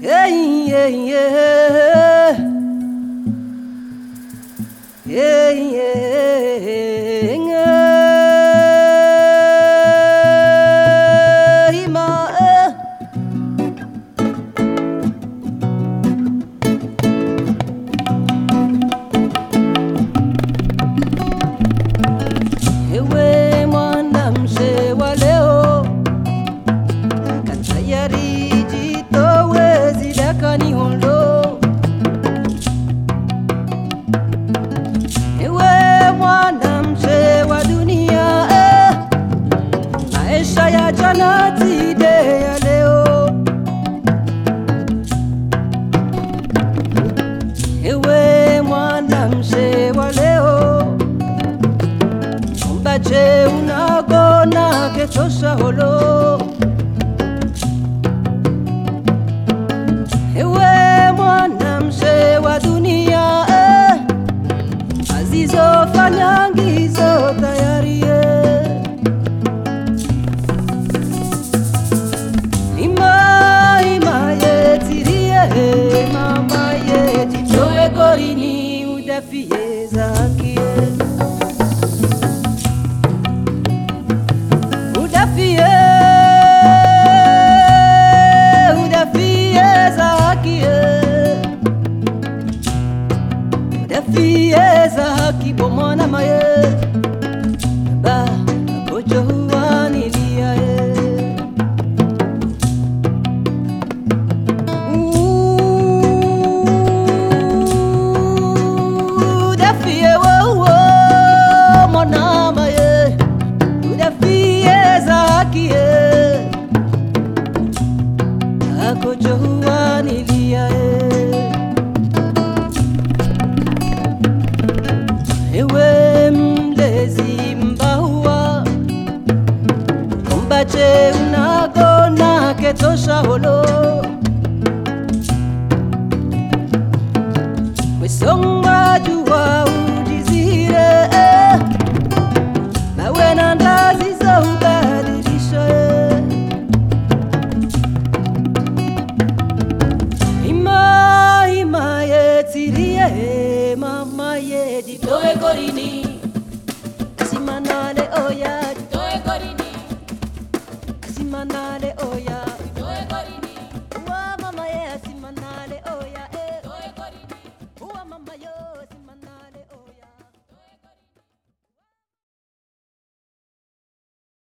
Hey, hey, yeah. Hey, yeah, yeah. Ma, ewe mwana mzee wa leo, katayari jitowe zidaka ni hondo. Ewe mwana mzee wa dunia, maisha ya jana zide ya leo. Ewe mwana mzee wa leo, je unagona ketosha holo. Ewe mwana mzee wa dunia, azizofanya ngizo tayari. Ima yetirie mama yeti choe gorini udafie zakie. Fieza haki bomona maye ba kojo huani liya da fie wo mona maye da fieza haki kojo huani liya Ewe mlezi mbaua, mbache unagona ketosha holo.